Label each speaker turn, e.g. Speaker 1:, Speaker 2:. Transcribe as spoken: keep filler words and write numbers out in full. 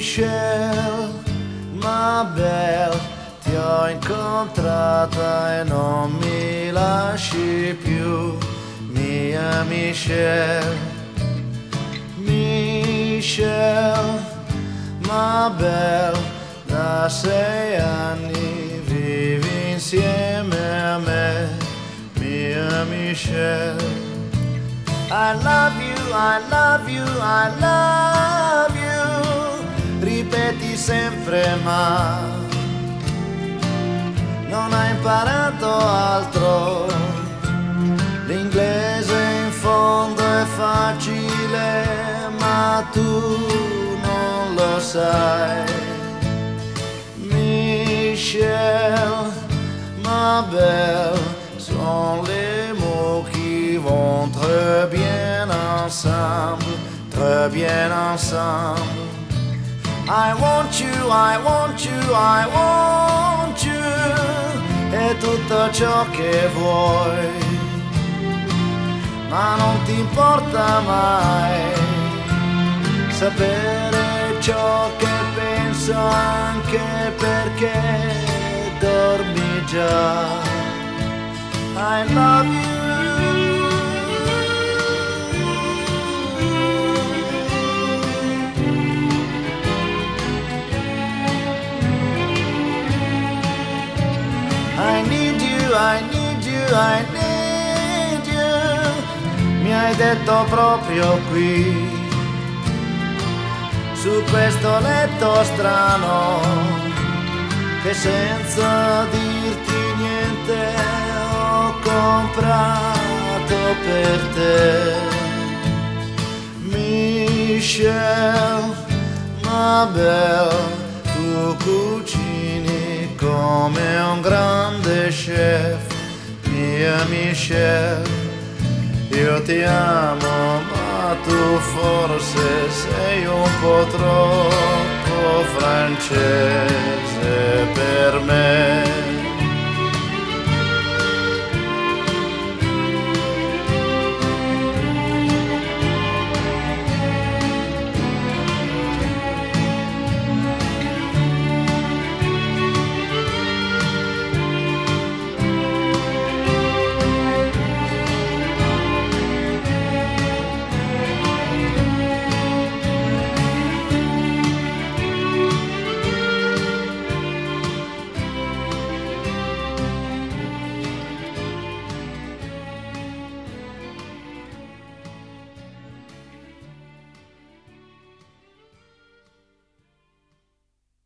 Speaker 1: Michelle, ma belle, ti ho incontrata e non mi lasci più, mia Michelle. Michelle, ma belle, da sei anni vivi insieme a me, mia Michelle. I love you, I love you, I love you, ripeti sempre ma non hai imparato altro, l'inglese in fondo è facile ma tu non lo sai. Michelle, ma belle, sont les mots qui vont très bien ensemble, très bien ensemble. I want you, I want you, I want you, è tutto ciò che vuoi, ma non ti importa mai sapere ciò che penso, anche perché dormi già. I love you. I need you, I need you, I need you. Mi hai detto proprio qui, su questo letto strano, che senza dirti niente ho comprato per te. Michelle, ma belle, tu cucini come un grande chef, mia Michelle. Io ti amo, ma tu forse sei un po' troppo francese per me.